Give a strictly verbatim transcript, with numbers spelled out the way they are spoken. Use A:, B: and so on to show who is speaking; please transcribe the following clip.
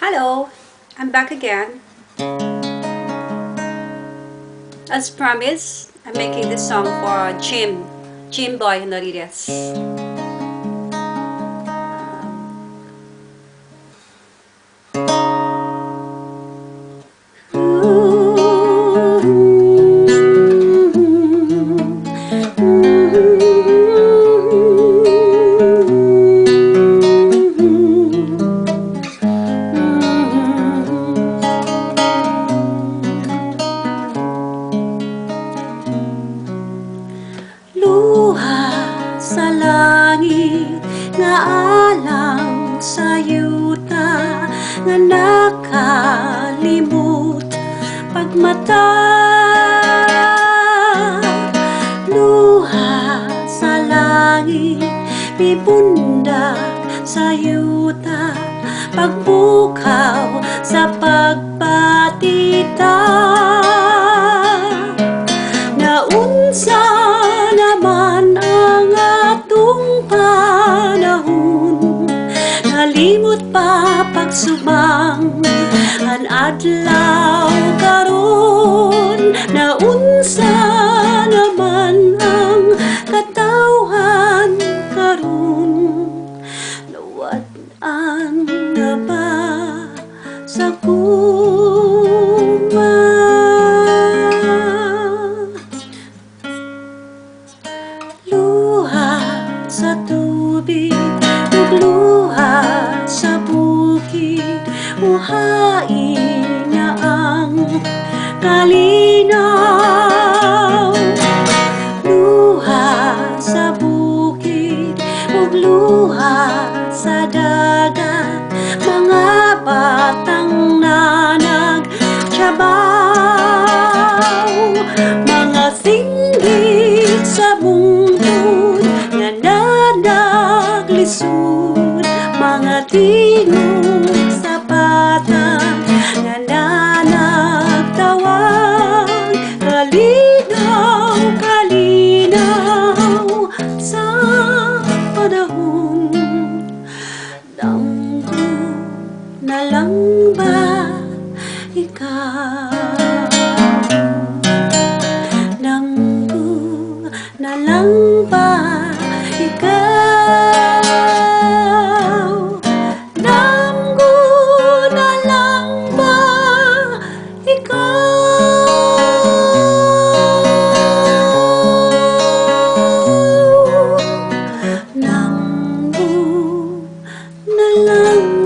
A: Hello, I'm back again. As promised, I'm making this song for Jim, Jim Boy Norides. Luha sa langit nga alang sa yuta nga nakalimot pagmata. Luha sa langit pibundag sa yuta pagbukaw sa pagpatita. Naunsa naman ang atong panahon, nalimot pa pagsubang ang adlaw karon. Naunsa naman ang katawhan karon, nawad-an na ba sa kuma? Luha sa tubig, luha sa bukid, uhain na ang kalinaw. Luha sa bukid, luha sa dagat, mga batang na nagtrabaho, mga singgit sa bungtod nga nanaglisod, mga tingog sa patang nga nanagtawag. Kalinaw, kalinaw sa panahon, damgo na lang ba ikaw? Damgo na lang ba ikaw? Damgo na lang ba ikaw? Damgo na lang